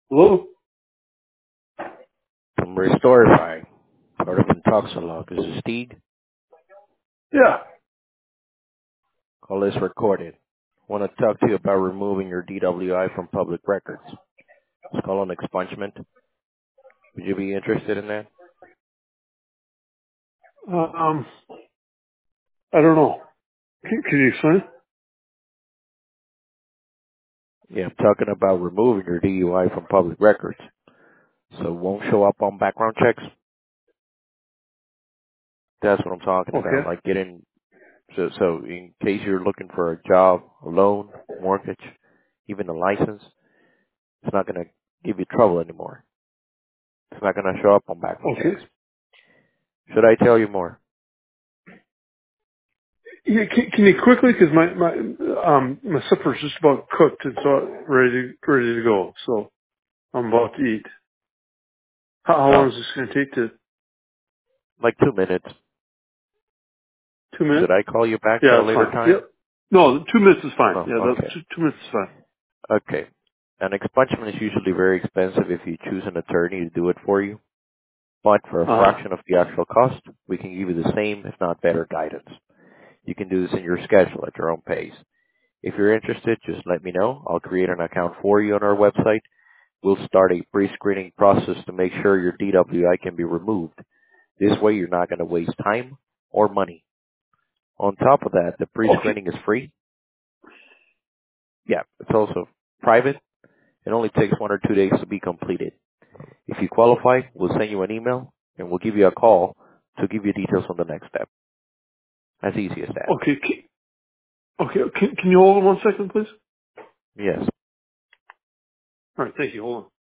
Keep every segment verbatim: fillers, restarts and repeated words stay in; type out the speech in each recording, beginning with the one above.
Hello? From Restorify, part of Intoxilog. This is Steve. Yeah. Call is recorded. Want to talk to you about removing your D W I from public records. It's called an expungement. Would you be interested in that? Uh, um, I don't know. Can, can you explain? Yeah, I'm talking about removing your D U I from public records. So it won't show up on background checks. That's what I'm talking about. Okay. Like getting, so, so in case you're looking for a job, a loan, mortgage, even a license, it's not going to give you trouble anymore. It's not going to show up on background Okay. checks. Should I tell you more? Yeah, can, can you quickly, because my, my, um, my supper's just about cooked and so ready to, ready to go. So I'm about to eat. How, how long Oh, is this going to take to, like two minutes. two minutes? Should I call you back at Yeah, a that's later fine. time? Yep. No, two minutes is fine. Oh, Yeah, that, okay. two, two minutes is fine. Okay. An expungement is usually very expensive if you choose an attorney to do it for you, but for a Uh-huh. fraction of the actual cost, we can give you the same, if not better, guidance. You can do this in your schedule at your own pace. If you're interested, just let me know. I'll create an account for you on our website. We'll start a pre-screening process to make sure your D W I can be removed. This way, you're not going to waste time or money. On top of that, the Okay. pre-screening is free. Yeah, it's also private. It only takes one or two days to be completed. If you qualify, we'll send you an email and we'll give you a call to give you details on the next step. As easy as that. Okay. Can, okay. Can, can you hold on one second, please? Yes. All right. Thank you. Hold on.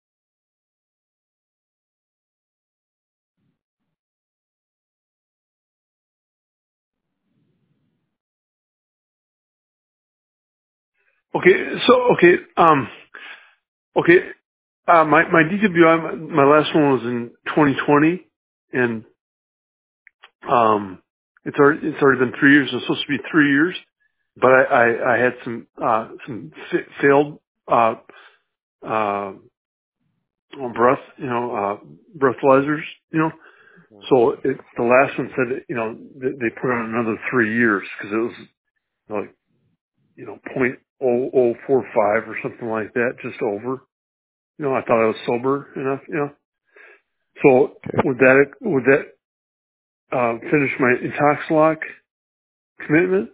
Okay. So, okay. Um, okay. Uh, my, my D W I, my, my last one was in twenty twenty and Um, it's already it's already been three years. It's supposed to be three years, but I I, I had some uh, some fa- failed uh, uh, breath you know uh, breathalyzers you know. So it, the last one said that, you know they, they put on another three years because it was like you know point oh oh four five or something like that, just over. You know, I thought I was sober enough. You know, so Okay. would that would that uh, finish my Intoxilock commitment?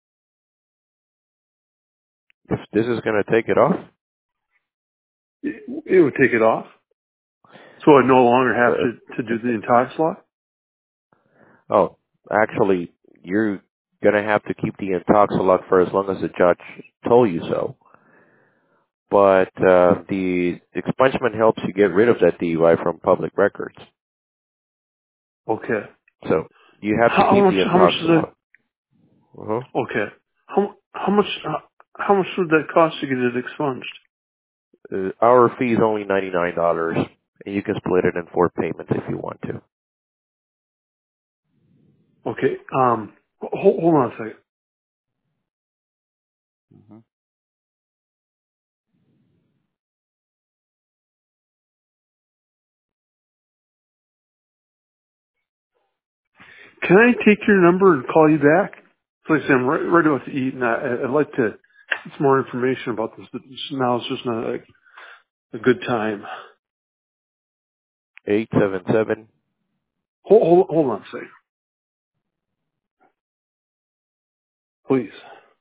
If this is going to take it off, It, it would take it off. So I no longer have uh, to, to do the intox law? oh, actually, you're going to have to keep the intoxilog for as long as the judge told you so. But uh, the expungement helps you get rid of that D U I from public records. Okay. So you have to How, how keep much, the how much is that? intoxilog. Uh-huh. Okay. How, how much, how, how much would that cost to get it expunged? Uh, our fee is only ninety-nine dollars, and you can split it in four payments if you want to. Okay. Um, hold, hold on a second. hmm Can I take your number and call you back? So like I said, I'm right, right about to eat and I, I'd like to get some more information about this, but now it's just not a, a good time. eight seven seven. Hold, hold, hold on a second, please.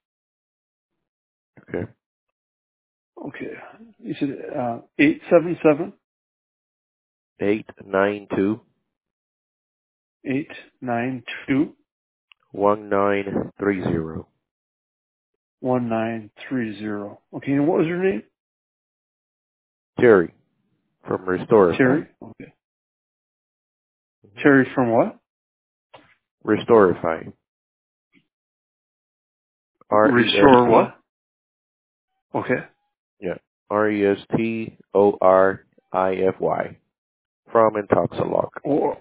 Okay. Okay. You said, uh, eight seven seven, eight nine two eight nine two, one nine three zero. one nine three zero. Okay, and what was your name? Terry from Restorify. Terry? Okay. Terry from what? Restorify. R E S Restore T. what? Okay. Yeah. R E S T O R I F Y. From Intoxilog. Or,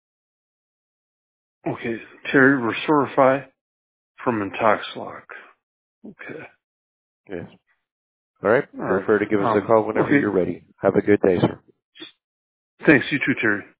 okay, Terry Restorify from Intoxlock. Okay. Yes. All right? All Feel right. free to give us a Um, call whenever okay. you're ready. Have a good day, sir. Thanks. You too, Terry.